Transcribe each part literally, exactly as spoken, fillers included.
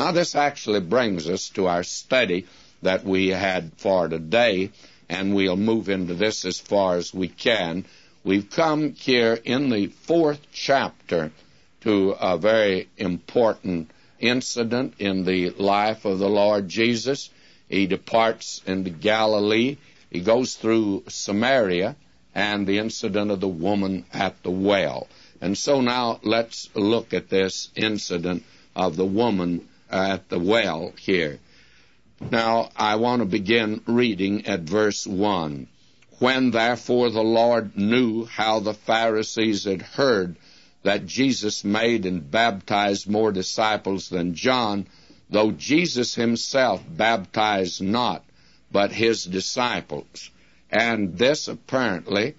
Now, this actually brings us to our study that we had for today, and we'll move into this as far as we can. We've come here in the fourth chapter to a very important incident in the life of the Lord Jesus. He departs into Galilee. He goes through Samaria and the incident of the woman at the well. And so now let's look at this incident of the woman at the well here. Now, I want to begin reading at verse one. When therefore the Lord knew how the Pharisees had heard that Jesus made and baptized more disciples than John, though Jesus himself baptized not, but his disciples. And this apparently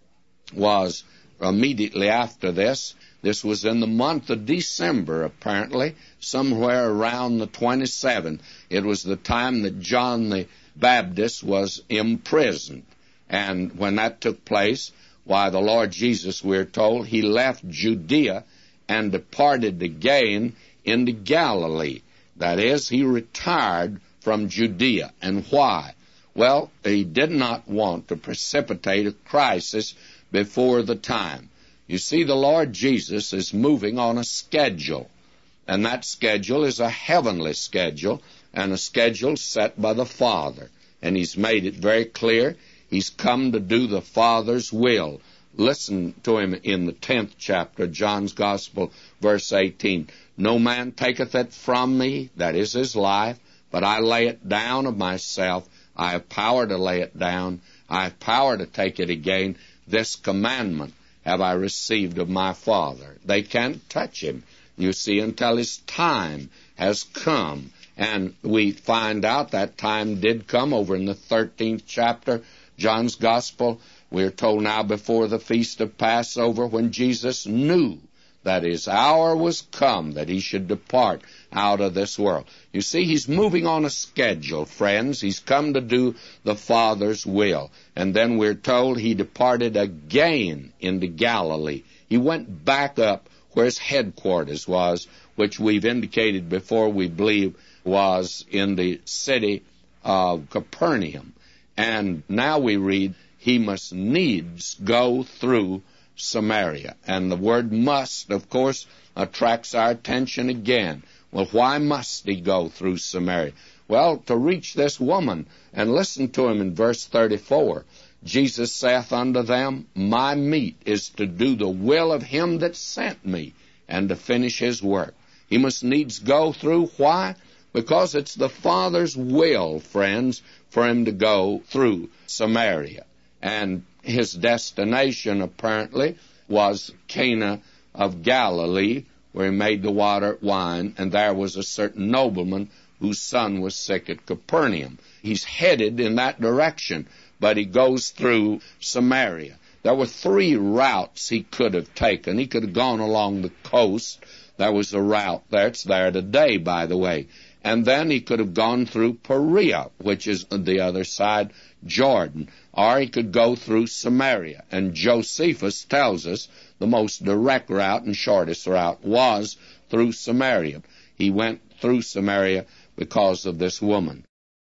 was immediately after this. This was in the month of December, apparently, somewhere around the twenty-seventh. It was the time that John the Baptist was imprisoned. And when that took place, why, the Lord Jesus, we're told, he left Judea and departed again into Galilee. That is, he retired from Judea. And why? Well, he did not want to precipitate a crisis before the time. You see, the Lord Jesus is moving on a schedule, and that schedule is a heavenly schedule, and a schedule set by the Father. And he's made it very clear he's come to do the Father's will. Listen to him in the tenth chapter, John's Gospel, verse eighteen. No man taketh it from me, that is his life, but I lay it down of myself. I have power to lay it down. I have power to take it again. This commandment have I received of my Father. They can't touch him, you see, until his time has come. And we find out that time did come over in the thirteenth chapter, John's Gospel. We're told now before the feast of Passover, when Jesus knew that his hour was come, that he should depart out of this world. You see, he's moving on a schedule, friends. He's come to do the Father's will. And then we're told he departed again into Galilee. He went back up where his headquarters was, which we've indicated before, we believe was in the city of Capernaum. And now we read, he must needs go through Samaria. And the word must, of course, attracts our attention again. Well, why must he go through Samaria? Well, to reach this woman. And listen to him in verse thirty-four. Jesus saith unto them, my meat is to do the will of him that sent me, and to finish his work. He must needs go through. Why? Because it's the Father's will, friends, for him to go through Samaria. And his destination, apparently, was Cana of Galilee, where he made the water wine, and there was a certain nobleman whose son was sick at Capernaum. He's headed in that direction, but he goes through Samaria. There were three routes he could have taken. He could have gone along the coast. There was a route there. It's there today, by the way. And then he could have gone through Perea, which is on the other side, Jordan. Or he could go through Samaria. And Josephus tells us the most direct route and shortest route was through Samaria. He went through Samaria because of this woman.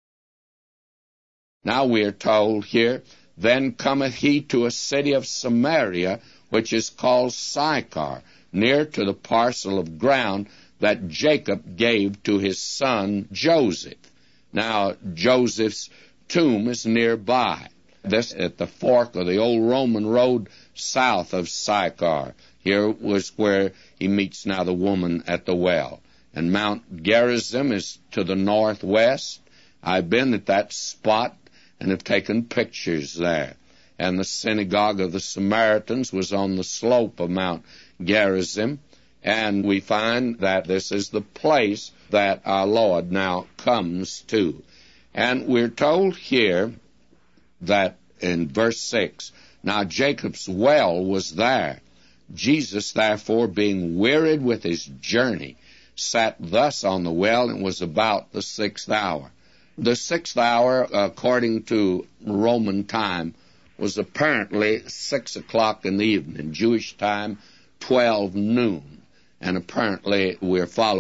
Now we are told here, then cometh he to a city of Samaria, which is called Sychar, near to the parcel of ground that Jacob gave to his son Joseph. Now, Joseph's tomb is nearby. This at the fork of the old Roman road south of Sychar. Here was where he meets now the woman at the well. And Mount Gerizim is to the northwest. I've been at that spot and have taken pictures there. And the synagogue of the Samaritans was on the slope of Mount Gerizim. And we find that this is the place that our Lord now comes to. And we're told here that in verse six, now Jacob's well was there. Jesus, therefore, being wearied with his journey, sat thus on the well, and was about the sixth hour. The sixth hour, according to Roman time, was apparently six o'clock in the evening. Jewish time, twelve noon. And apparently we're following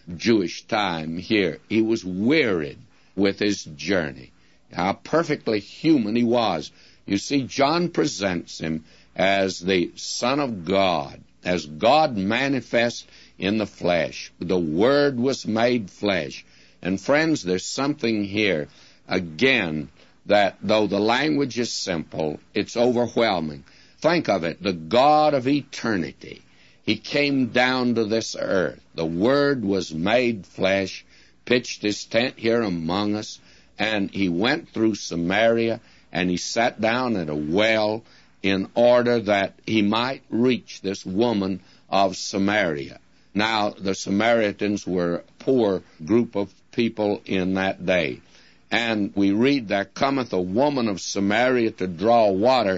Jewish time here. He was wearied with his journey. How perfectly human he was. You see, John presents him as the Son of God, as God manifest in the flesh. The Word was made flesh. And friends, there's something here, again, that though the language is simple, it's overwhelming. Think of it, the God of eternity. He came down to this earth. The Word was made flesh, pitched his tent here among us, and he went through Samaria, and he sat down at a well in order that he might reach this woman of Samaria. Now, the Samaritans were a poor group of people in that day. And we read, there cometh a woman of Samaria to draw water.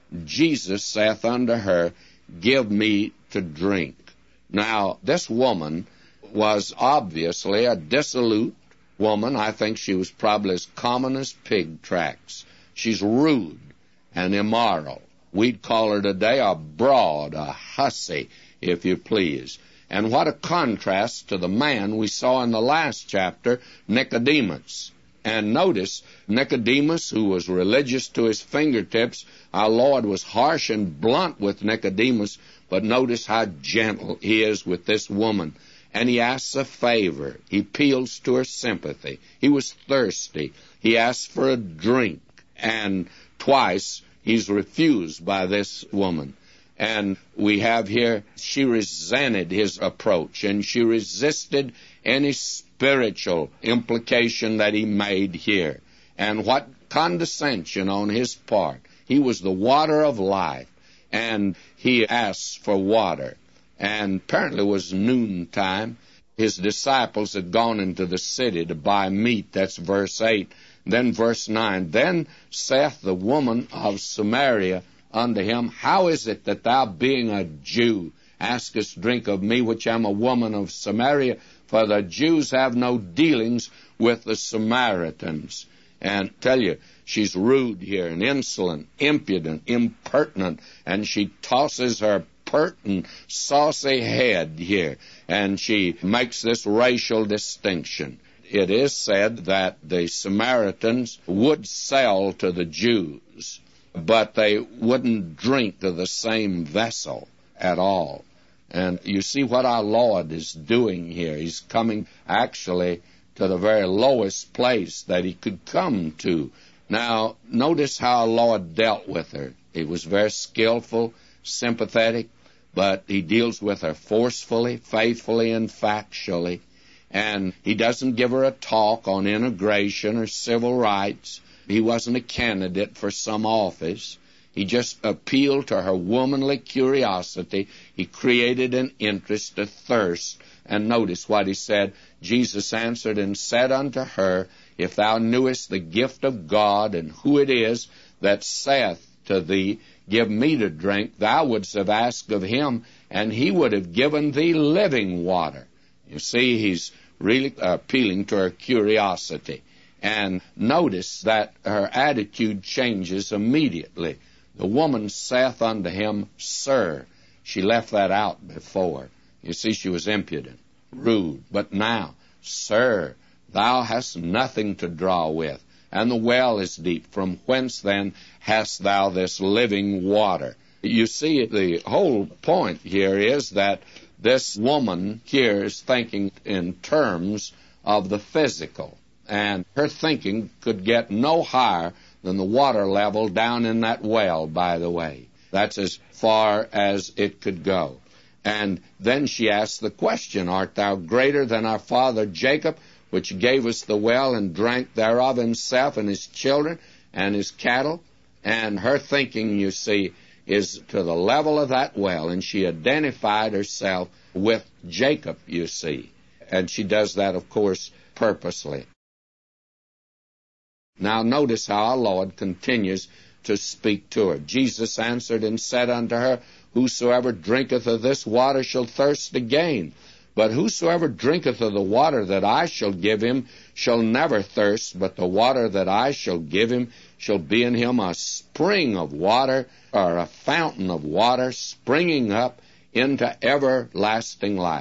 Jesus saith unto her, give me to drink. Now, this woman was obviously a dissolute woman. I think she was probably as common as pig tracks. She's rude and immoral. We'd call her today a broad, a hussy, if you please. And what a contrast to the man we saw in the last chapter, Nicodemus. And notice, Nicodemus, who was religious to his fingertips, our Lord was harsh and blunt with Nicodemus, but notice how gentle he is with this woman. And he asks a favor. He appeals to her sympathy. He was thirsty. He asked for a drink. And twice he's refused by this woman. And we have here, she resented his approach, and she resisted any spiritual implication that he made here. And what condescension on his part. He was the water of life, and he asked for water. And apparently it was noontime. His disciples had gone into the city to buy meat. That's verse eight. Then verse nine, then saith the woman of Samaria unto him, how is it that thou, being a Jew, askest drink of me, which am a woman of Samaria? For the Jews have no dealings with the Samaritans. And tell you, she's rude here, and insolent, impudent, impertinent, and she tosses her pert and saucy head here, and she makes this racial distinction. It is said that the Samaritans would sell to the Jews, but they wouldn't drink to the same vessel at all. And you see what our Lord is doing here. He's coming actually to the very lowest place that he could come to. Now, notice how our Lord dealt with her. He was very skillful, sympathetic, but he deals with her forcefully, faithfully, and factually. And he doesn't give her a talk on integration or civil rights. He wasn't a candidate for some office. He just appealed to her womanly curiosity. He created an interest, a thirst. And notice what he said. Jesus answered and said unto her, if thou knewest the gift of God, and who it is that saith to thee, give me to drink, thou wouldst have asked of him, and he would have given thee living water. You see, he's really appealing to her curiosity. And notice that her attitude changes immediately. The woman saith unto him, Sir. She left that out before. You see, she was impudent, rude. But now, Sir, thou hast nothing to draw with, and the well is deep. From whence then hast thou this living water? You see, the whole point here is that this woman here is thinking in terms of the physical. And her thinking could get no higher than the water level down in that well, by the way. That's as far as it could go. And then she asked the question, Art thou greater than our father Jacob, which gave us the well and drank thereof himself and his children and his cattle? And her thinking, you see, is to the level of that well. And she identified herself with Jacob, you see. And she does that, of course, purposely. Now notice how our Lord continues to speak to her. Jesus answered and said unto her, Whosoever drinketh of this water shall thirst again. But whosoever drinketh of the water that I shall give him shall never thirst, but the water that I shall give him shall be in him a spring of water, or a fountain of water, springing up into everlasting life.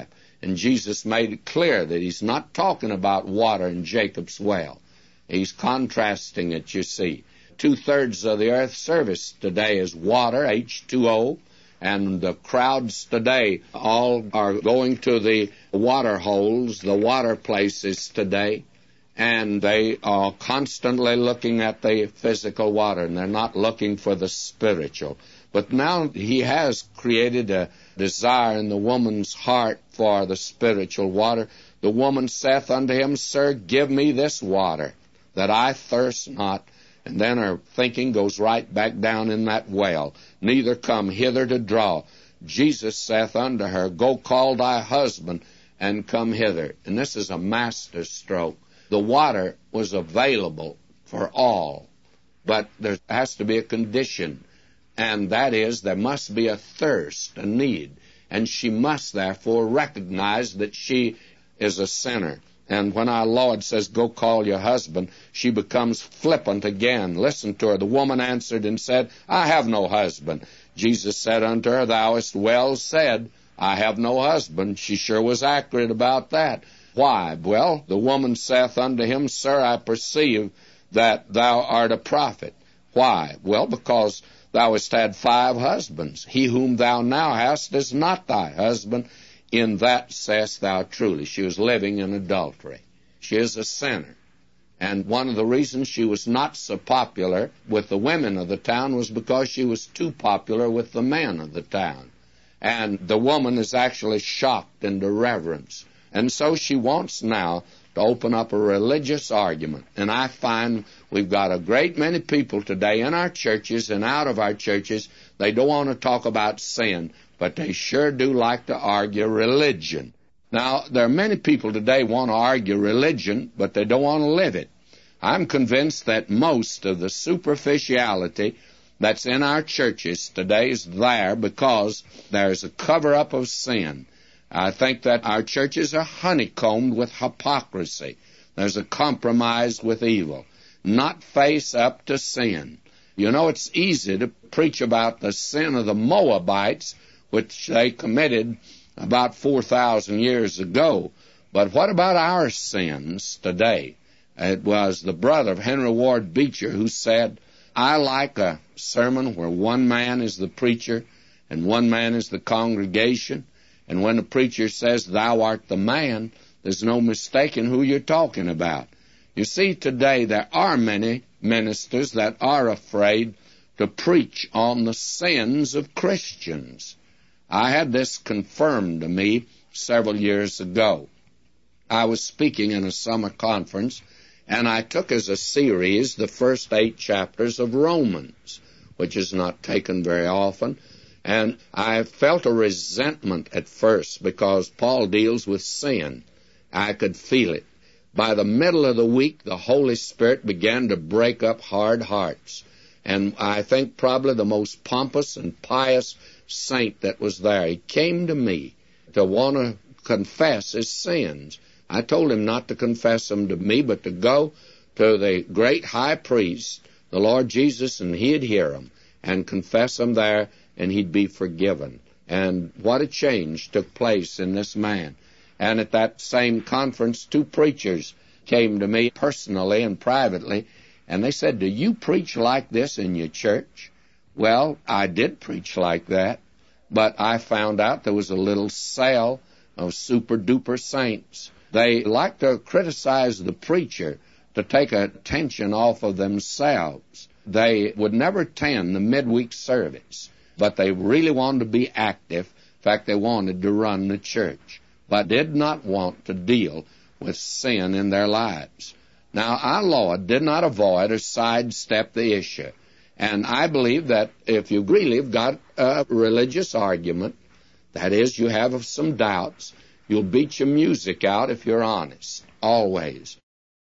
And Jesus made it clear that he's not talking about water in Jacob's well. He's contrasting it, you see. Two-thirds of the earth's service today is water, H two O, and the crowds today all are going to the water holes, the water places today, and they are constantly looking at the physical water, and they're not looking for the spiritual. But now he has created a desire in the woman's heart for the spiritual water. The woman saith unto him, Sir, give me this water, that I thirst not. And then her thinking goes right back down in that well. Neither come hither to draw. Jesus saith unto her, Go call thy husband, and come hither. And this is a master stroke. The water was available for all, but there has to be a condition, and that is there must be a thirst, a need, and she must therefore recognize that she is a sinner. And when our Lord says, Go call your husband, she becomes flippant again. Listen to her. The woman answered and said, I have no husband. Jesus said unto her, Thou hast well said, I have no husband. She sure was accurate about that. Why? Well, the woman saith unto him, Sir, I perceive that thou art a prophet. Why? Well, because thou hast had five husbands. He whom thou now hast is not thy husband. In that sayest thou truly. She was living in adultery. She is a sinner. And one of the reasons she was not so popular with the women of the town was because she was too popular with the men of the town. And the woman is actually shocked into reverence. And so she wants now to open up a religious argument. And I find we've got a great many people today in our churches and out of our churches, they don't want to talk about sin, but they sure do like to argue religion. Now, there are many people today want to argue religion, but they don't want to live it. I'm convinced that most of the superficiality that's in our churches today is there because there's a cover-up of sin. I think that our churches are honeycombed with hypocrisy. There's a compromise with evil. Not face up to sin. You know, it's easy to preach about the sin of the Moabites, which they committed about four thousand years ago. But what about our sins today? It was the brother of Henry Ward Beecher who said, I like a sermon where one man is the preacher and one man is the congregation. And when the preacher says, Thou art the man, there's no mistaking who you're talking about. You see, today there are many ministers that are afraid to preach on the sins of Christians. I had this confirmed to me several years ago. I was speaking in a summer conference, and I took as a series the first eight chapters of Romans, which is not taken very often. And I felt a resentment at first because Paul deals with sin. I could feel it. By the middle of the week, the Holy Spirit began to break up hard hearts. And I think probably the most pompous and pious saint that was there, he came to me to want to confess his sins. I told him not to confess them to me, but to go to the great high priest, the Lord Jesus, and he'd hear them and confess them there, and he'd be forgiven. And what a change took place in this man. And at that same conference, two preachers came to me personally and privately, and they said, Do you preach like this in your church? Well, I did preach like that, but I found out there was a little cell of super-duper saints. They like to criticize the preacher to take attention off of themselves. They would never attend the midweek service, but they really wanted to be active. In fact, they wanted to run the church, but did not want to deal with sin in their lives. Now, our Lord did not avoid or sidestep the issue. And I believe that if you really have got a religious argument, that is, you have some doubts, you'll beat your music out if you're honest, always.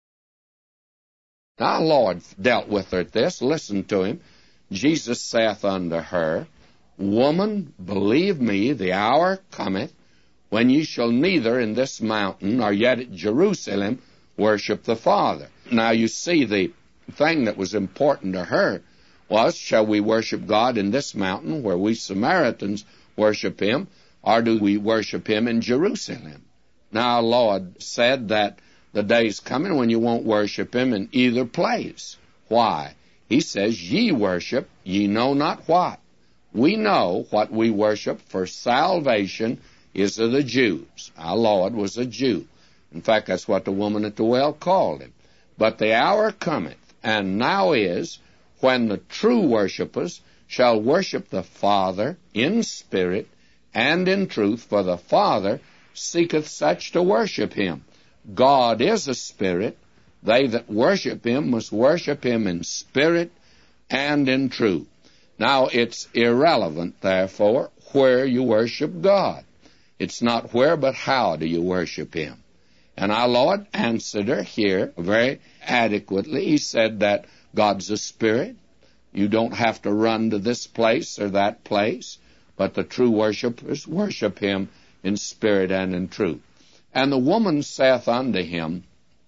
Now, our Lord dealt with her at this. Listen to him. Jesus saith unto her, Woman, believe me, the hour cometh when ye shall neither in this mountain nor yet at Jerusalem worship the Father. Now, you see, the thing that was important to her was, shall we worship God in this mountain where we Samaritans worship him, or do we worship him in Jerusalem? Now, our Lord said that the day's coming when you won't worship him in either place. Why? He says, ye worship, ye know not what. We know what we worship, for salvation is of the Jews. Our Lord was a Jew. In fact, that's what the woman at the well called him. But the hour cometh, and now is, when the true worshippers shall worship the Father in spirit and in truth, for the Father seeketh such to worship him. God is a spirit. They that worship him must worship him in spirit and in truth. Now, it's irrelevant, therefore, where you worship God. It's not where, but how do you worship him. And our Lord answered her here very adequately. He said that God's a spirit. You don't have to run to this place or that place, but the true worshipers worship him in spirit and in truth. And the woman saith unto him,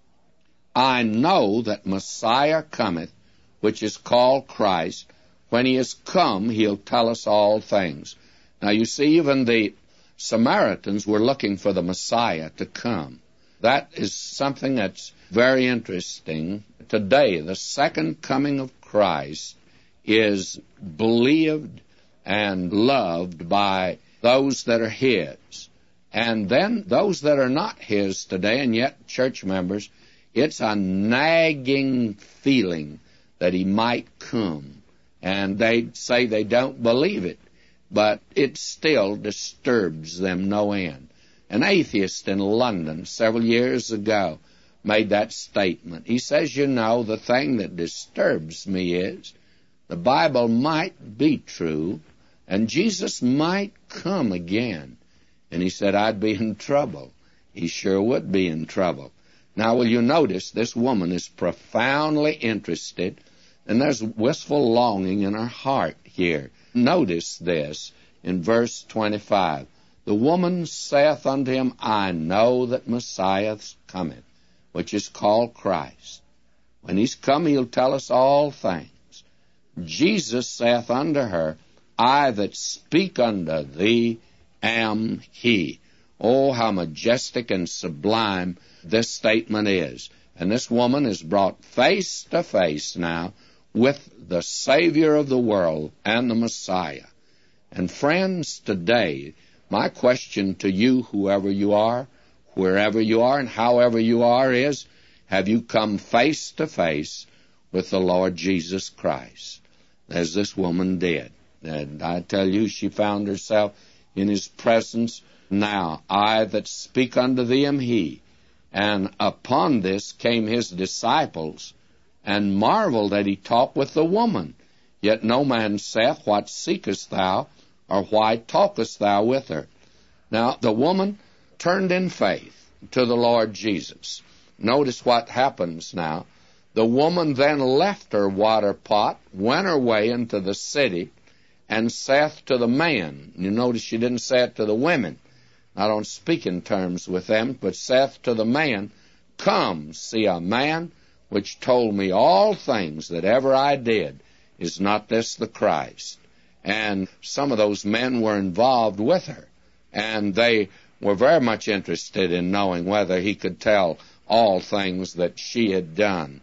I know that Messiah cometh, which is called Christ. When he is come, he'll tell us all things. Now, you see, even the Samaritans were looking for the Messiah to come. That is something that's very interesting. Today, the second coming of Christ is believed and loved by those that are his. And then those that are not his today, and yet church members, it's a nagging feeling that he might come. And they say they don't believe it, but it still disturbs them no end. An atheist in London several years ago made that statement. He says, you know, the thing that disturbs me is the Bible might be true, and Jesus might come again. And he said, I'd be in trouble. He sure would be in trouble. Now, will you notice this woman is profoundly interested, and there's wistful longing in her heart here. Notice this in verse twenty-five. The woman saith unto him, I know that Messiah cometh, which is called Christ. When he's come, he'll tell us all things. Jesus saith unto her, I that speak unto thee am he. Oh, how majestic and sublime this statement is. And this woman is brought face to face now with the Savior of the world and the Messiah. And friends, today, my question to you, whoever you are, wherever you are, and however you are, is, have you come face to face with the Lord Jesus Christ, as this woman did? And I tell you, she found herself in his presence. Now, I that speak unto thee am he. And upon this came his disciples, and marveled that he talked with the woman. Yet no man saith, What seekest thou, or why talkest thou with her? Now, the woman turned in faith to the Lord Jesus. Notice what happens now. The woman then left her water pot, went her way into the city, and saith to the man. You notice she didn't say it to the women. I don't speak in terms with them, but saith to the man, Come, see a man which told me all things that ever I did. Is not this the Christ? And some of those men were involved with her, and they were very much interested in knowing whether he could tell all things that she had done.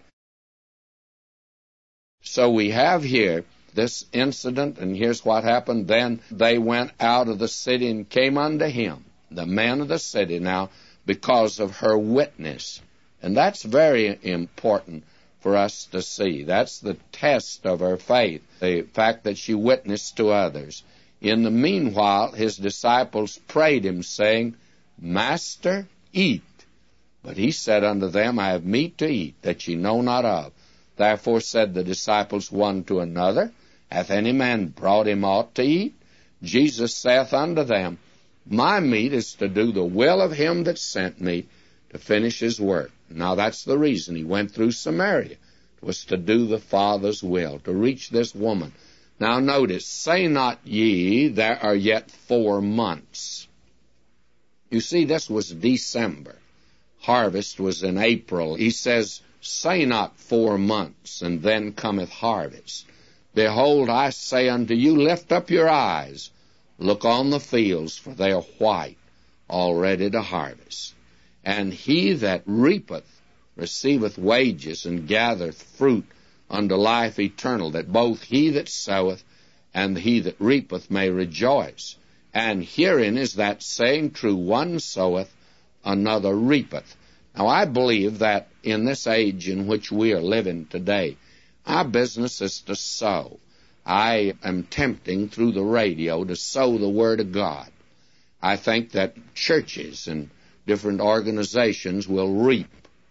So we have here this incident, and here's what happened. Then they went out of the city and came unto him, the men of the city, now because of her witness. And that's very important for us to see. That's the test of her faith, the fact that she witnessed to others. In the meanwhile, his disciples prayed him, saying, Master, eat. But he said unto them, I have meat to eat, that ye know not of. Therefore said the disciples one to another, Hath any man brought him aught to eat? Jesus saith unto them, My meat is to do the will of him that sent me, to finish his work. Now that's the reason he went through Samaria. It was to do the Father's will, to reach this woman. Now notice, say not ye, there are yet four months. You see, this was December. Harvest was in April. He says, say not four months, and then cometh harvest. Behold, I say unto you, lift up your eyes, look on the fields, for they are white, all ready to harvest. And he that reapeth receiveth wages, and gathereth fruit unto life eternal, that both he that soweth and he that reapeth may rejoice. And herein is that saying true, one soweth, another reapeth. Now, I believe that in this age in which we are living today, our business is to sow. I am tempting through the radio to sow the Word of God. I think that churches and different organizations will reap.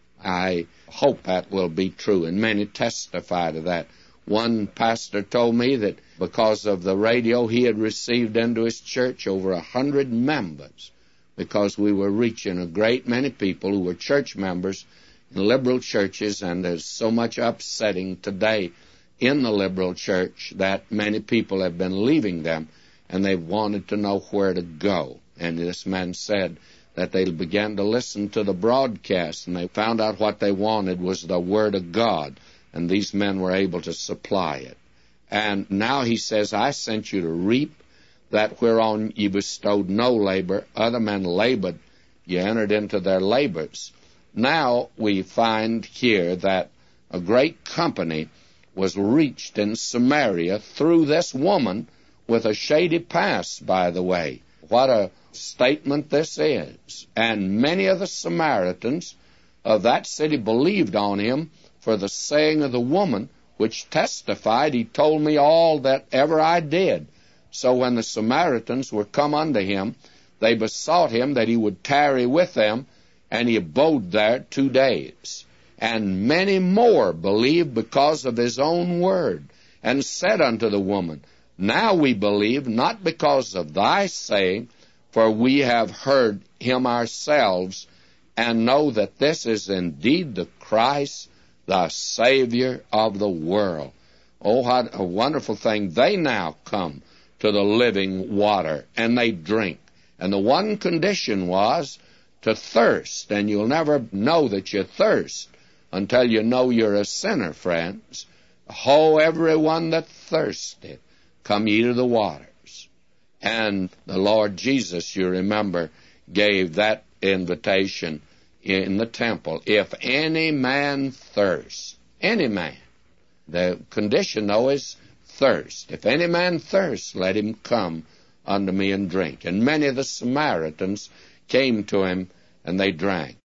I hope that will be true, and many testify to that. One pastor told me that because of the radio, he had received into his church over a hundred members, because we were reaching a great many people who were church members in liberal churches, and there's so much upsetting today in the liberal church that many people have been leaving them, and they wanted to know where to go. And this man said that they began to listen to the broadcast, and they found out what they wanted was the Word of God, and these men were able to supply it. And now he says, I sent you to reap that whereon ye bestowed no labor, other men labored, ye entered into their labors. Now we find here that a great company was reached in Samaria through this woman with a shady past, by the way. What a statement this is. And many of the Samaritans of that city believed on him for the saying of the woman, which testified, he told me all that ever I did. So when the Samaritans were come unto him, they besought him that he would tarry with them, and he abode there two days. And many more believed because of his own word, and said unto the woman, Now we believe, not because of thy saying, for we have heard him ourselves, and know that this is indeed the Christ, the Savior of the world. Oh, what a wonderful thing. They now come to the living water, and they drink. And the one condition was to thirst, and you'll never know that you thirst until you know you're a sinner, friends. Ho, everyone that thirsteth, come ye to the waters. And the Lord Jesus, you remember, gave that invitation in the temple. If any man thirst, any man, the condition, though, is thirst. If any man thirst, let him come unto me and drink. And many of the Samaritans came to him, and they drank.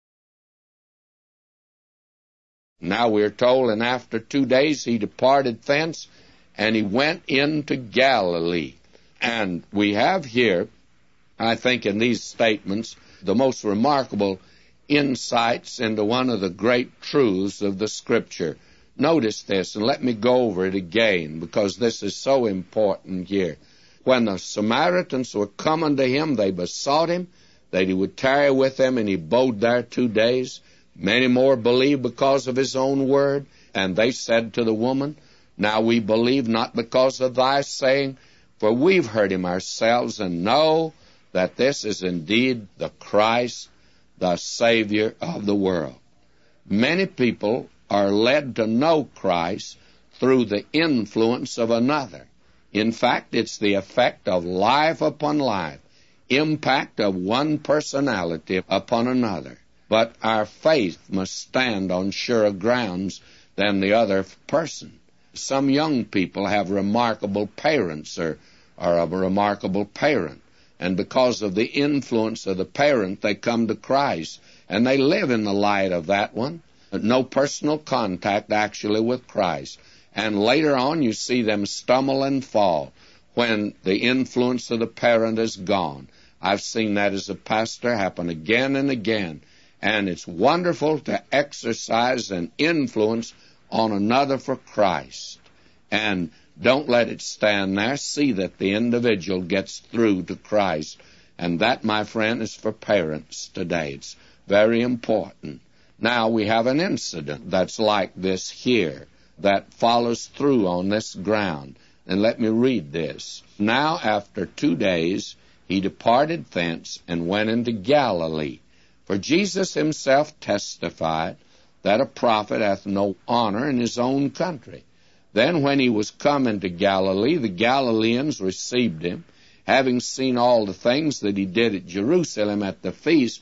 Now we're told, and after two days he departed thence, and he went into Galilee. And we have here, I think in these statements, the most remarkable insights into one of the great truths of the Scripture. Notice this, and let me go over it again, because this is so important here. When the Samaritans were coming to him, they besought him that he would tarry with them, and he abode there two days. Many more believed because of his own word, and they said to the woman, Now we believe not because of thy saying, for we've heard him ourselves, and know that this is indeed the Christ, the Savior of the world. Many people are led to know Christ through the influence of another. In fact, it's the effect of life upon life, impact of one personality upon another. But our faith must stand on surer grounds than the other person. Some young people have remarkable parents or are a remarkable parent, and because of the influence of the parent, they come to Christ, and they live in the light of that one. No personal contact actually with Christ. And later on, you see them stumble and fall when the influence of the parent is gone. I've seen that as a pastor happen again and again. And it's wonderful to exercise an influence on another for Christ. And don't let it stand there. See that the individual gets through to Christ. And that, my friend, is for parents today. It's very important. Now we have an incident that's like this here that follows through on this ground. And let me read this. Now after two days he departed thence and went into Galilee. For Jesus himself testified that a prophet hath no honor in his own country. Then when he was come into Galilee, the Galileans received him, having seen all the things that he did at Jerusalem at the feast,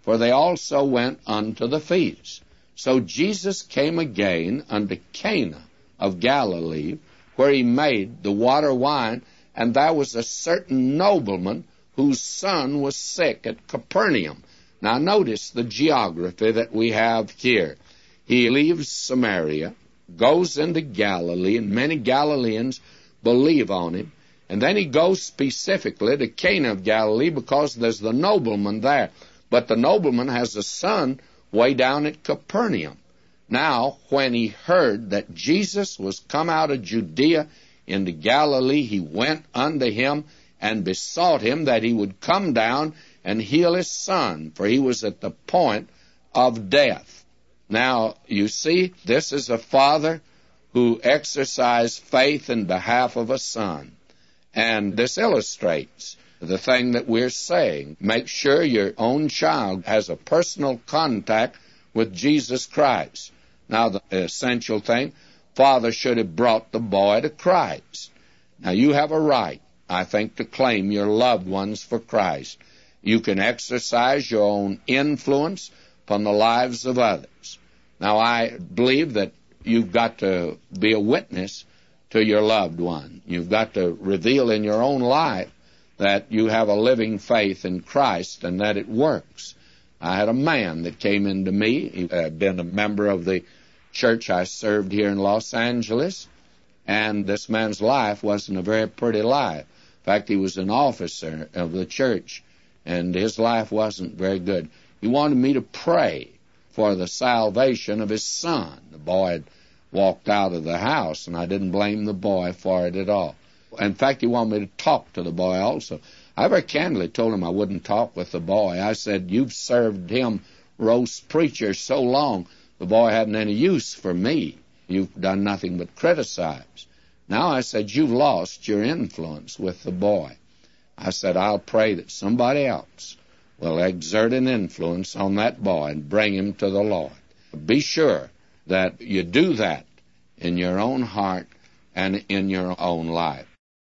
for they also went unto the feast. So Jesus came again unto Cana of Galilee, where he made the water wine, and there was a certain nobleman whose son was sick at Capernaum. Now notice the geography that we have here. He leaves Samaria, goes into Galilee, and many Galileans believe on him. And then he goes specifically to Cana of Galilee because there's the nobleman there. But the nobleman has a son way down at Capernaum. Now, when he heard that Jesus was come out of Judea into Galilee, he went unto him and besought him that he would come down and heal his son, for he was at the point of death. Now, you see, this is a father who exercised faith in behalf of a son. And this illustrates the thing that we're saying. Make sure your own child has a personal contact with Jesus Christ. Now, the essential thing, father should have brought the boy to Christ. Now, you have a right, I think, to claim your loved ones for Christ. You can exercise your own influence upon the lives of others. Now, I believe that you've got to be a witness to your loved one. You've got to reveal in your own life that you have a living faith in Christ and that it works. I had a man that came into me. He had been a member of the church I served here in Los Angeles, and this man's life wasn't a very pretty life. In fact, he was an officer of the church, and his life wasn't very good. He wanted me to pray for the salvation of his son. The boy had walked out of the house, and I didn't blame the boy for it at all. In fact, he wanted me to talk to the boy also. I very candidly told him I wouldn't talk with the boy. I said, you've served him roast preacher so long, the boy hadn't any use for me. You've done nothing but criticize. Now, I said, you've lost your influence with the boy. I said, I'll pray that somebody else will exert an influence on that boy and bring him to the Lord. Be sure that you do that in your own heart and in your own life.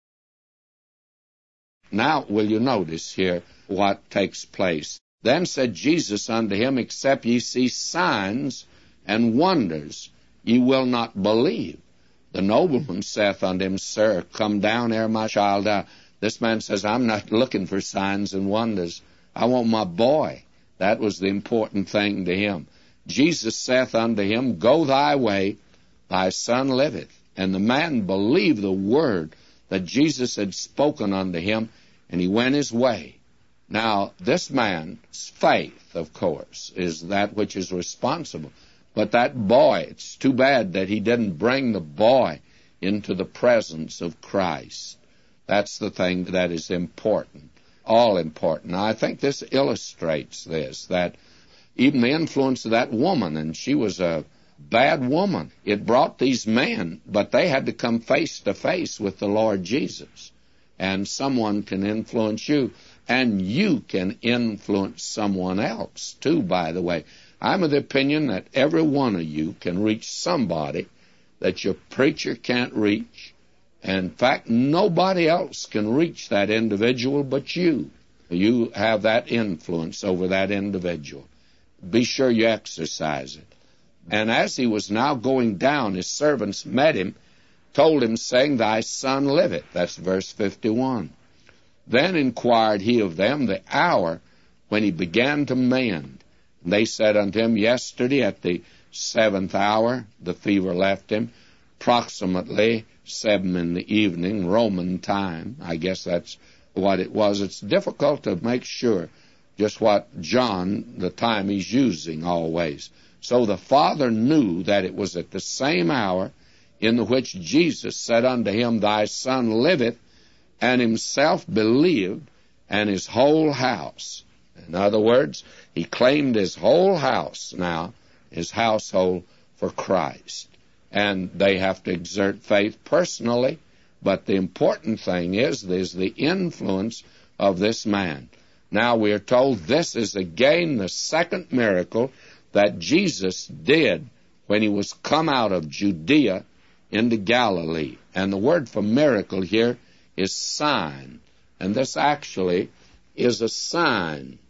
Now, will you notice here what takes place? Then said Jesus unto him, except ye see signs and wonders, ye will not believe. The nobleman saith unto him, Sir, come down ere my child die. This man says, I'm not looking for signs and wonders. I want my boy. That was the important thing to him. Jesus saith unto him, Go thy way, thy son liveth. And the man believed the word that Jesus had spoken unto him, and he went his way. Now, this man's faith, of course, is that which is responsible. But that boy, it's too bad that he didn't bring the boy into the presence of Christ. That's the thing that is important, all important. Now, I think this illustrates this, that even the influence of that woman, and she was a bad woman, it brought these men, but they had to come face to face with the Lord Jesus. And someone can influence you, and you can influence someone else, too, by the way. I'm of the opinion that every one of you can reach somebody that your preacher can't reach. And in fact, nobody else can reach that individual but you. You have that influence over that individual. Be sure you exercise it. And as he was now going down, his servants met him, told him, saying, Thy son liveth. That's verse fifty-one. Then inquired he of them the hour when he began to mend. And they said unto him, Yesterday at the seventh hour the fever left him, approximately seven in the evening, Roman time. I guess that's what it was. It's difficult to make sure just what John, the time he's using always. So the father knew that it was at the same hour in the which Jesus said unto him, Thy son liveth, and himself believed, and his whole house. In other words, he claimed his whole house now, his household, for Christ. And they have to exert faith personally, but the important thing is, there's the influence of this man. Now we are told this is again the second miracle that Jesus did when he was come out of Judea into Galilee. And the word for miracle here is sign. And this actually is a sign.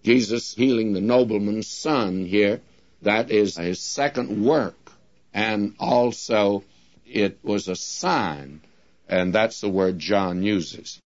Jesus healing the nobleman's son here, that is his second work. And also it was a sign, and that's the word John uses.